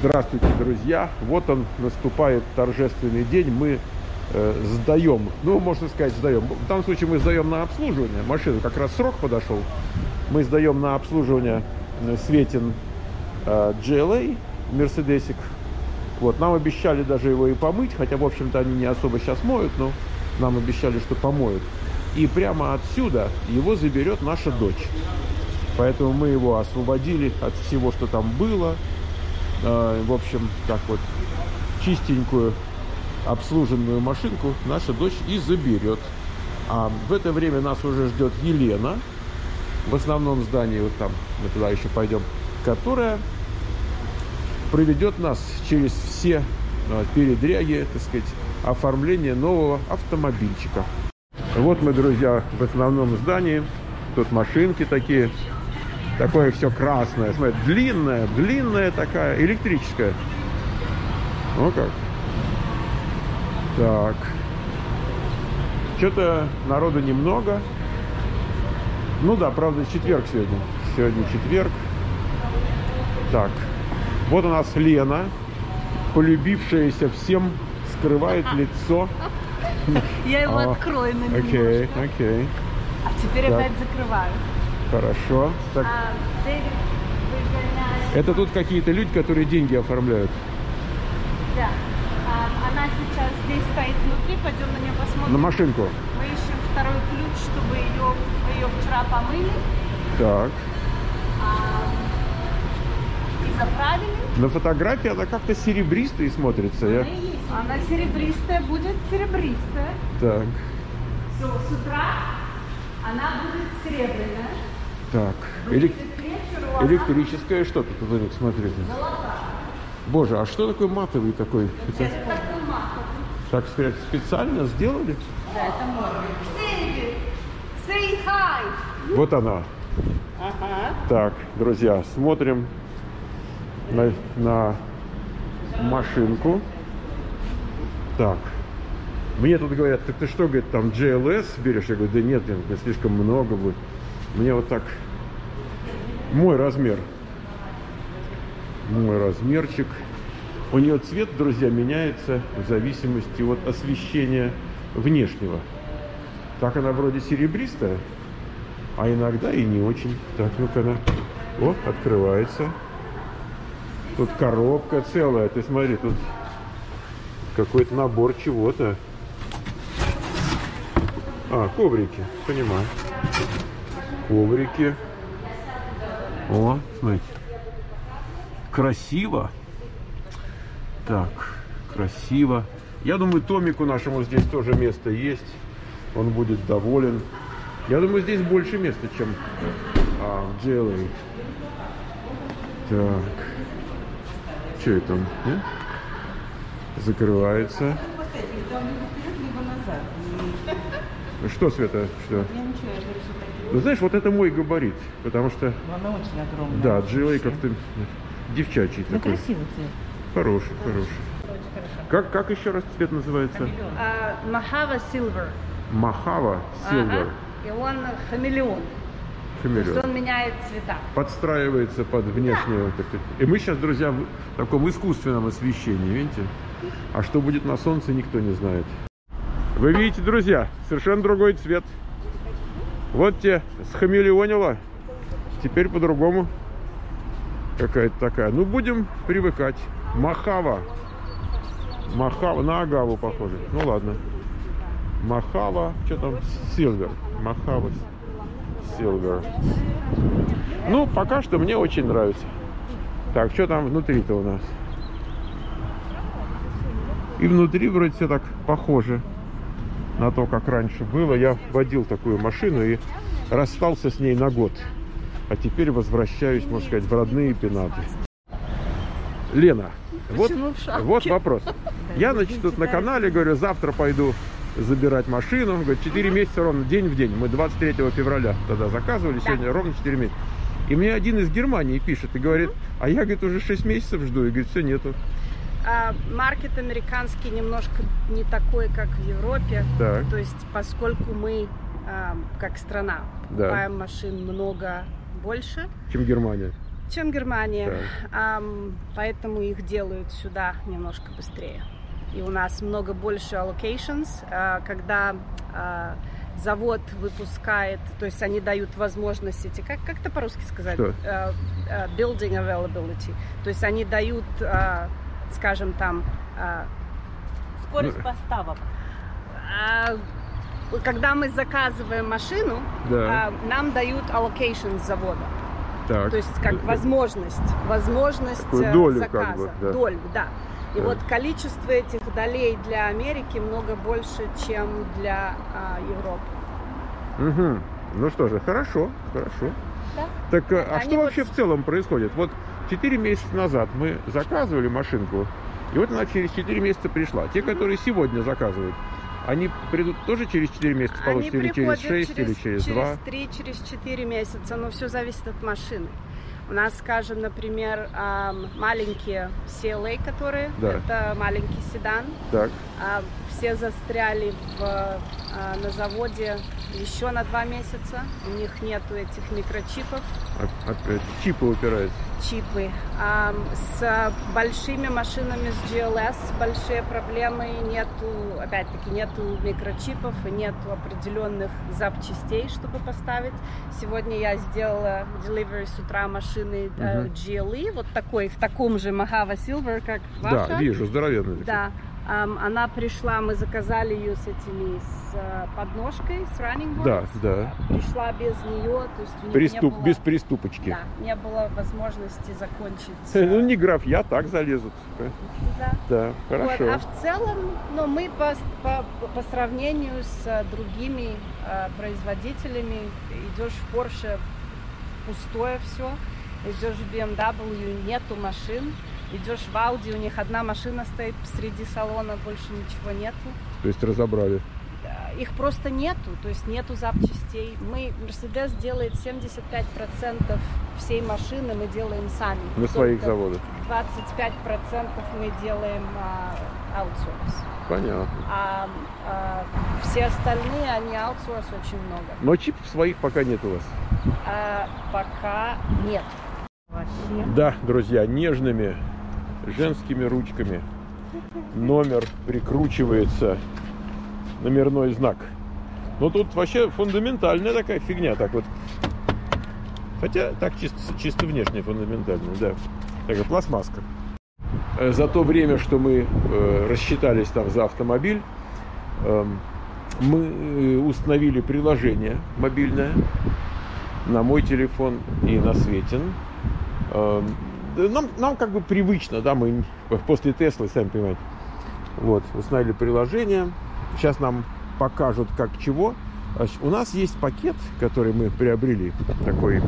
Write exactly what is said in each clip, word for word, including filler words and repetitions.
Здравствуйте, друзья! Вот он, наступает торжественный день. Мы э, сдаем, ну, можно сказать, сдаем. В данном случае мы сдаем на обслуживание. Машину как раз срок подошел. Мы сдаем на обслуживание Светин э, джей эл эй, Мерседесик. Вот, нам обещали даже его и помыть, хотя, в общем-то, они не особо сейчас моют, но нам обещали, что помоют. И прямо отсюда его заберет наша дочь. Поэтому мы его освободили от всего, что там было. В общем, так вот, чистенькую, обслуженную машинку наша дочь и заберет. А в это время нас уже ждет Елена, в основном здании, вот там, мы туда еще пойдем, которая проведет нас через все передряги, так сказать, оформления нового автомобильчика. Вот мы, друзья, в основном здании. Тут машинки такие. Такое все красное. Смотрите, длинная, длинная такая, электрическая. Ну как. Так. Что-то народу немного. Ну да, правда, четверг сегодня. Сегодня четверг. Так. Вот у нас Лена, полюбившаяся всем, скрывает лицо. Я его открою на немножко. Окей, окей. А теперь опять закрываю. Хорошо. Так. А, Это тут какие-то люди, которые деньги оформляют. Да. А, она сейчас здесь стоит внутри, пойдем на нее посмотрим. На машинку. Мы ищем второй ключ, чтобы ее, мы ее вчера помыли. Так. А, и заправили. На фотографии она как-то серебристой смотрится. Я... Она серебристая, будет серебристая. Так. Все, с утра она будет серебряная. Так. Элек... Электрическая что-то тут у них, смотрите. Золотая. Боже, а что такое матовый такой? Это такой матовый. Так сказать, специально сделали? Да, это модно. Дэвид, say hi. Вот она. Ага. Так, друзья, смотрим на, на машинку. Так. Мне тут говорят, так ты что, говорит, там джей эл эс берешь? Я говорю, да нет, нет, слишком много будет. Мне вот так мой размер. Мой размерчик. У нее цвет, друзья, меняется в зависимости от освещения внешнего. Так она вроде серебристая, а иногда и не очень. Так, ну-ка она. О, открывается. Тут коробка целая. Ты смотри, тут какой-то набор чего-то. А, коврики, понимаю. Коврики. О, смотрите. Красиво. Так, красиво. Я думаю, Томику нашему здесь тоже место есть. Он будет доволен. Я думаю, здесь больше места, чем а, в джей эл эй. Так. Что это он? Нет? Закрывается. Что, Света? Что? Ну, знаешь, вот это мой габарит, потому что... Она очень огромная. Да, джей эл эй как-то девчачий ну, такой. Красивый цвет. Хороший, хороший. Как, как еще раз цвет называется? Мохава Silver. Мохава Silver. Ага. И он хамелеон. Хамелеон. То есть он меняет цвета. Подстраивается под внешнюю. Да. И мы сейчас, друзья, в таком искусственном освещении, видите? А что будет на солнце, никто не знает. Вы видите, друзья, совершенно другой цвет. Вот те схамелеонила. Теперь по-другому. Какая-то такая. Ну, будем привыкать. Мохава. Мохава. На агаву похоже. Ну, ладно. Мохава. Что там? Silver. Мохава Silver. Ну, пока что мне очень нравится. Так, что там внутри-то у нас? И внутри вроде все так похоже на то, как раньше было. Я водил такую машину и расстался с ней на год. А теперь возвращаюсь, можно сказать, в родные пенаты. Лена, вот, вот вопрос. Я, значит, тут на канале говорю, завтра пойду забирать машину. Говорит, четыре месяца ровно, день в день. Мы двадцать третьего февраля тогда заказывали, сегодня ровно четыре месяца. И мне один из Германии пишет и говорит, а я, говорит, уже шесть месяцев жду. И говорит, все, нету. А, маркет американский немножко не такой, как в Европе. Так. То есть, поскольку мы, а, как страна, покупаем да. машин много больше, чем Германия. чем Германия. Так. Um, поэтому их делают сюда немножко быстрее. И у нас много больше allocations, uh, когда uh, завод выпускает, то есть они дают возможность эти, как, как это по-русски сказать? Uh, uh, building availability. То есть они дают, uh, скажем там, uh, скорость поставок. Uh, когда мы заказываем машину, да. uh, нам дают allocation с завода. Так. То есть как возможность, возможность такую долю, заказа, как бы, да. долю, да. И Да. вот количество этих долей для Америки много больше, чем для а, Европы. Угу. Ну что же, хорошо, хорошо. Да? Так, а Они что вот- вообще в целом происходит? Вот четыре месяца назад мы заказывали машинку, и вот она через четыре месяца пришла. Те, которые сегодня заказывают, они придут тоже через четыре месяца Они получат, или через приходят шесть, или через два? через три, через четыре месяца, но все зависит от машины. У нас, скажем, например, ам, маленькие си эл эй, которые, Да. это маленький седан, Так, а, все застряли в, а, на заводе еще на два месяца. У них нету этих микрочипов, а- опять чипы упираются. чипы. А, с большими машинами, с джи эл эс большие проблемы. Нету, опять-таки, нету микрочипов и нету определенных запчастей, чтобы поставить. Сегодня я сделала delivery с утра машины э, Мгм. джи эл и, вот такой, в таком же Mojave Silver, как ваша. Да, вижу, здоровенный. Да, ам, она пришла, мы заказали ее с этими, с э, подножкой, с running board. Да, да. Пришла без нее, то есть у них Приступ, не было, без приступочки. да, не было возможности закончить. Ну, э, не граф, я так залезут. да. Да, Вот, хорошо. а в целом, ну, мы по, по, по сравнению с э, другими э, производителями, идешь в Porsche, пустое все, идешь в би эм дабл ю, нету машин, идешь в Audi, у них одна машина стоит посреди салона, больше ничего нету. То есть разобрали. Да, их просто нету, то есть нету запчастей. Мы, Mercedes делает семьдесят пять процентов всей машины, мы делаем сами. На своих Только заводах. двадцать пять процентов мы делаем а, аутсорс. Понятно. А, а все остальные, они аутсорс очень много. Но чипов своих пока нет у вас. А, пока нет. Вообще. Да, друзья, нежными женскими ручками номер прикручивается, номерной знак. Но тут вообще фундаментальная такая фигня, так вот. Хотя так чисто, чисто внешне фундаментальная, да. Такая пластмасска. Э, За то время, что мы э, рассчитались там за автомобиль, э, мы э, установили приложение мобильное на мой телефон и на Светин. Э, Нам, нам как бы привычно, да, мы после Теслы, сами понимаете. Вот, установили приложение. Сейчас нам покажут, как чего. Значит, у нас есть пакет, который мы приобрели, такой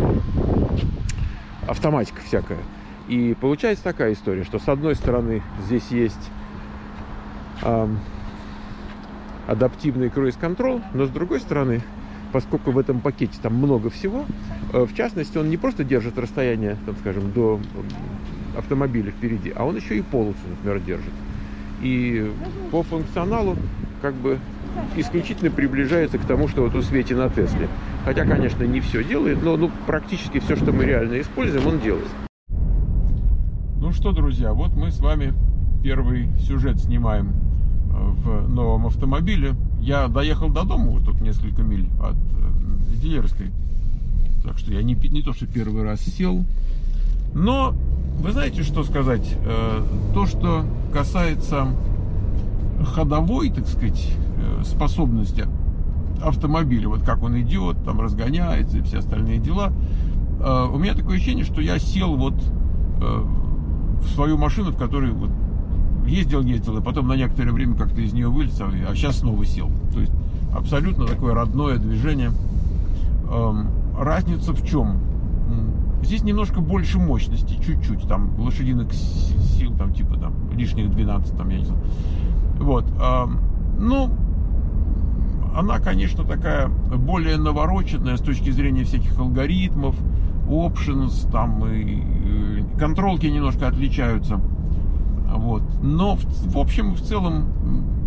автоматика всякая. И получается такая история, что с одной стороны здесь есть эм, адаптивный круиз-контрол, но с другой стороны, поскольку в этом пакете там много всего, э, в частности, он не просто держит расстояние, там, скажем, до э, автомобиля впереди, а он еще и полосу, например, держит. И по функционалу как бы исключительно приближается к тому, что вот у Свети на Тесле. Хотя, конечно, не все делает, но ну, практически все, что мы реально используем, он делает. Ну что, друзья, вот мы с вами первый сюжет снимаем в новом автомобиле. Я доехал до дома, вот тут несколько миль от э, дилерской. Так что я не, не то, что первый раз сел. Но вы знаете, что сказать? Э, то, что касается ходовой, так сказать, э, способности автомобиля, вот как он идет, там разгоняется и все остальные дела, э, у меня такое ощущение, что я сел вот э, в свою машину, в которой вот ездил, ездил, и потом на некоторое время как-то из нее вылез, а сейчас снова сел. То есть абсолютно такое родное движение. Эм, разница в чем? Здесь немножко больше мощности, чуть-чуть, там лошадиных сил, там типа там лишних двенадцать, там я не знаю. Вот. Эм, ну, она, конечно, такая более навороченная с точки зрения всяких алгоритмов, options, там и, и контролки немножко отличаются. Вот. Но в, в общем и в целом,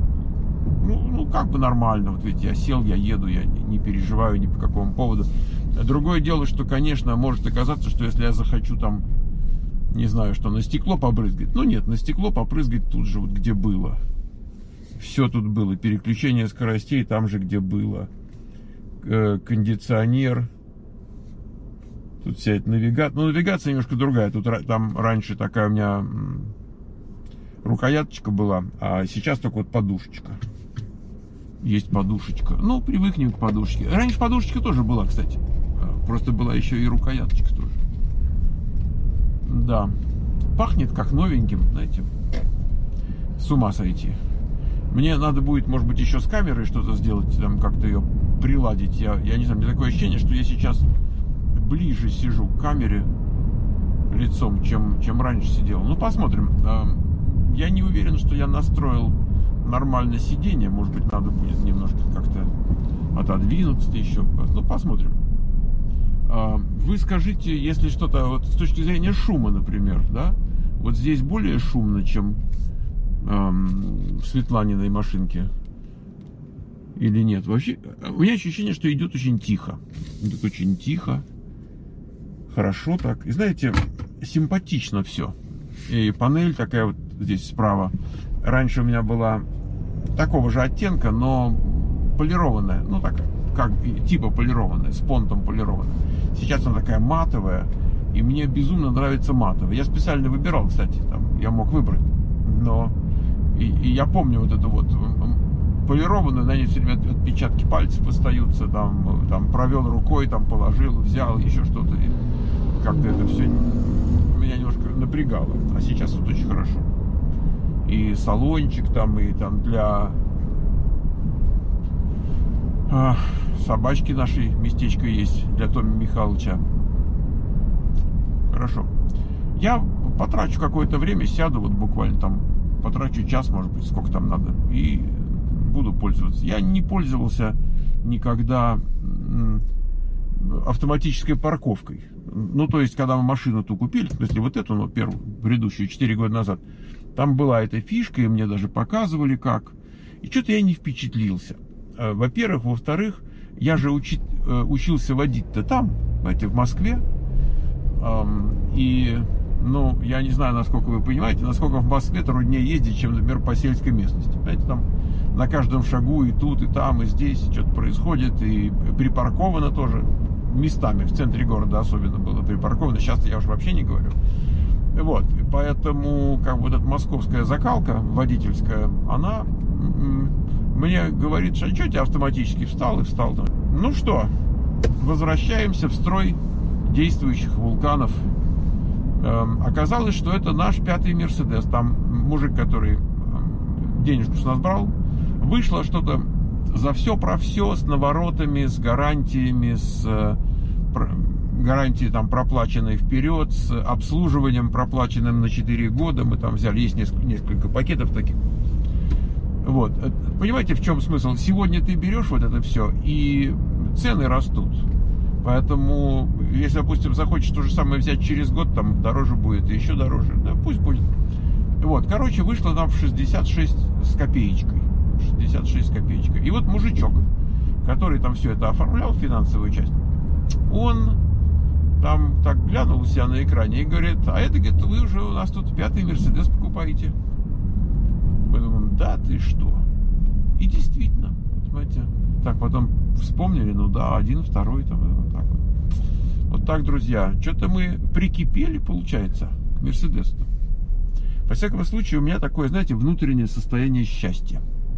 ну, ну как бы нормально. Вот видите, я сел, я еду, я не, не переживаю ни по какому поводу. Другое дело, что, конечно, может оказаться, что если я захочу там, не знаю, что, на стекло побрызгать. Ну нет, на стекло попрызгать тут же, вот где было. Все тут было. Переключение скоростей там же, где было. Кондиционер. Тут вся эта навигация. Ну, навигация немножко другая. Тут там раньше такая у меня рукояточка была, а сейчас только вот подушечка. Есть подушечка. Ну, привыкнем к подушечке. Раньше подушечка тоже была, кстати. Просто была еще и рукояточка тоже. Да. Пахнет как новеньким, знаете. С ума сойти. Мне надо будет, может быть, еще с камерой что-то сделать, там как-то ее приладить. Я, я не знаю, у меня такое ощущение, что я сейчас ближе сижу к камере лицом, чем, чем раньше сидел. Ну, посмотрим. Я не уверен, что я настроил нормальное сиденье. Может быть, надо будет немножко как-то отодвинуться еще. Ну, посмотрим. Вы скажите, если что-то вот с точки зрения шума, например, да? Вот здесь более шумно, чем эм, в Светланиной машинке. Или нет? Вообще, у меня ощущение, что идет очень тихо. Идет очень тихо. Хорошо так. И знаете, симпатично все. И панель такая вот здесь справа. Раньше у меня была такого же оттенка, но полированная. Ну так, как типа полированная, с понтом полированная. Сейчас она такая матовая. И мне безумно нравится матовая. Я специально выбирал, кстати, там я мог выбрать. Но и, и я помню вот эту вот полированную, на ней все время отпечатки пальцев остаются. Там, там провел рукой, там положил, взял, еще что-то. И как-то это все меня немножко напрягало. А сейчас вот очень хорошо. И салончик там, и там для а, собачки нашей местечко есть, для Томи Михайловича. Хорошо. Я потрачу какое-то время, сяду, вот буквально там, потрачу час, может быть, сколько там надо, и буду пользоваться. Я не пользовался никогда автоматической парковкой. Ну, то есть, когда мы машину ту купили, в смысле, вот эту, ну, первую, предыдущую, четыре года назад, там была эта фишка, и мне даже показывали, как. И что-то я не впечатлился. Во-первых. Во-вторых, я же учи, учился водить-то там, знаете, в Москве. И, ну, я не знаю, насколько вы понимаете, насколько в Москве труднее ездить, чем, например, по сельской местности. Знаете, там на каждом шагу и тут, и там, и здесь что-то происходит, и припарковано тоже местами, в центре города особенно было припарковано. Сейчас я уже вообще не говорю. Вот, поэтому, как бы, вот эта московская закалка водительская, она мне говорит, что что тебя автоматически встал и встал. Ну что, возвращаемся в строй действующих вулканов. Эм, оказалось, что это наш пятый Мерседес. Там мужик, который денежку с нас брал, вышло что-то за все про все, с наворотами, с гарантиями, с э, про, гарантией там проплаченной вперед, с обслуживанием проплаченным на четыре года. Мы там взяли, есть несколько, несколько пакетов таких. Вот. Понимаете, в чем смысл? Сегодня ты берешь вот это все, и цены растут. Поэтому, если, допустим, захочешь то же самое взять через год, там дороже будет, и еще дороже. Да, пусть будет. Вот, короче, вышло нам в шестьдесят шесть с копеечкой. шестьдесят шесть с копеечкой. И вот мужичок, который там все это оформлял, финансовую часть, он там так глянул у себя на экране и говорит, а это, говорит, вы уже у нас тут пятый Мерседес покупаете. Мы думаем, да ты что? И действительно, понимаете, так потом вспомнили, ну да, один, второй, там, вот так вот. Вот так, друзья, что-то мы прикипели, получается, к Мерседесу. Во всяком случае, у меня такое, знаете, внутреннее состояние счастья.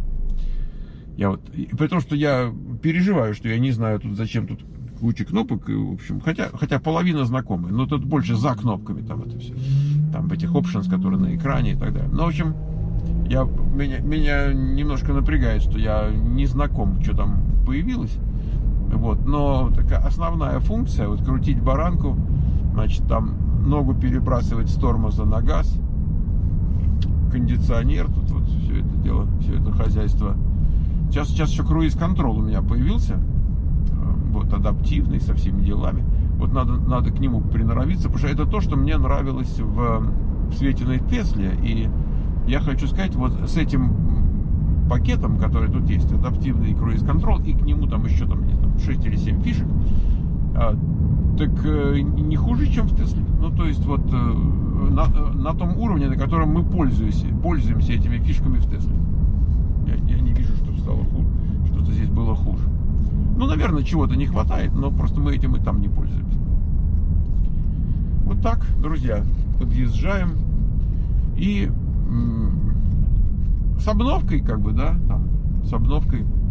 Я вот, при том, что я переживаю, что я не знаю, тут зачем тут куча кнопок, и, в общем, хотя, хотя половина знакомая, но тут больше за кнопками, там это все, там этих options, которые на экране и так далее. Ну, в общем, я, меня, меня немножко напрягает, что я не знаком, что там появилось. Вот, но такая основная функция, вот крутить баранку, значит, там ногу перебрасывать с тормоза на газ, кондиционер, тут вот все это дело, все это хозяйство. Сейчас, сейчас еще круиз-контрол у меня появился, вот, адаптивный, со всеми делами. Вот надо, надо к нему приноровиться, потому что это то, что мне нравилось в, в Светиной Тесле. И я хочу сказать, вот с этим пакетом, который тут есть, адаптивный круиз-контрол, и к нему там еще там, там шесть или семь фишек, А, так э, не хуже, чем в Тесле. Ну, то есть, вот э, на, на том уровне, на котором мы пользуемся, пользуемся этими фишками в Тесле. Я, я не вижу, что стало хуже, что-то здесь было хуже. Ну, наверное, чего-то не хватает, но просто мы этим и там не пользуемся. Вот так, друзья, подъезжаем. И м- с обновкой, как бы, да, там, с обновкой